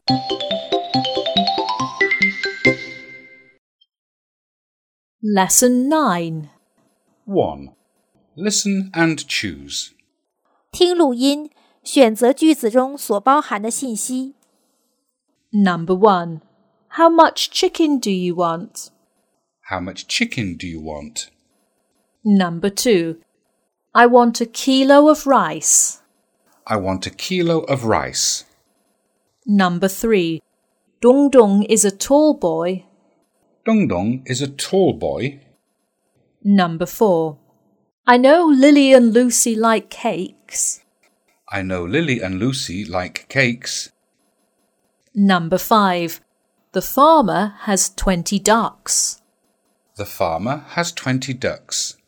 Lesson 9. 1. Listen and choose. 听录音，选择句子中所包含的信息。 Number 1. How much chicken do you want? How much chicken do you want? Number 2. I want a kilo of rice. I want a kilo of rice. Number 3. Dong Dong is a tall boy. Dong Dong is a tall boy. Number 4. I know Lily and Lucy like cakes. I know Lily and Lucy like cakes. Number 5. The farmer has 20 ducks. The farmer has 20 ducks.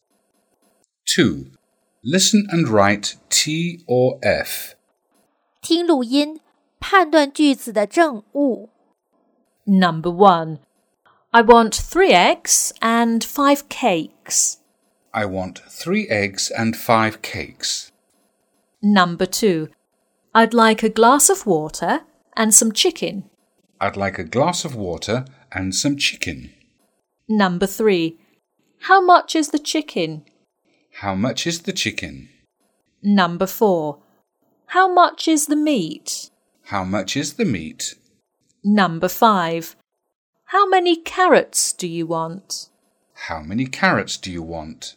2. Listen and write T or F. 听录音，判断句子的正误。 Number 1. I want 3 eggs and 5 cakes. I want 3 eggs and 5 cakes. Number 2. I'd like a glass of water and some chicken. I'd like a glass of water and some chicken. Number 3. How much is the chicken? How much is the chicken? Number 4. How much is the meat? How much is the meat? Number 5. How many carrots do you want? How many carrots do you want?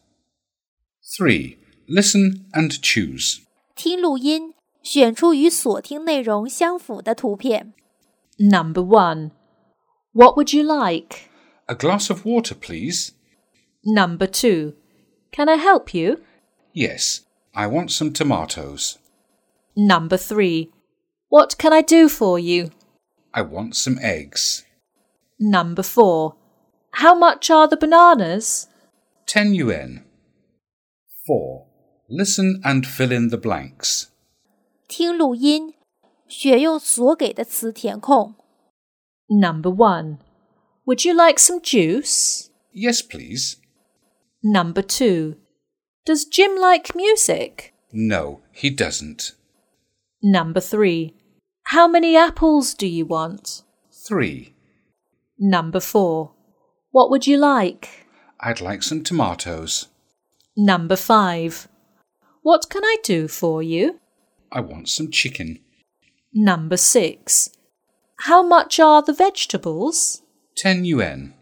3. Listen and choose. 听录音，选出与所听内容相符的图片。 Number 1. What would you like? A glass of water, please. Number 2. Can I help you? Yes, I want some tomatoes. Number 3. What can I do for you? I want some eggs. Number 4. How much are the bananas? 10 yuan. 4. Listen and fill in the blanks. 听录音，选用所给的词填空。 Number 1. Would you like some juice? Yes, please. Number 2. Does Jim like music? No, he doesn't. Number 3. How many apples do you want? 3. Number 4. What would you like? I'd like some tomatoes. Number 5. What can I do for you? I want some chicken. Number 6. How much are the vegetables? 10 yuan.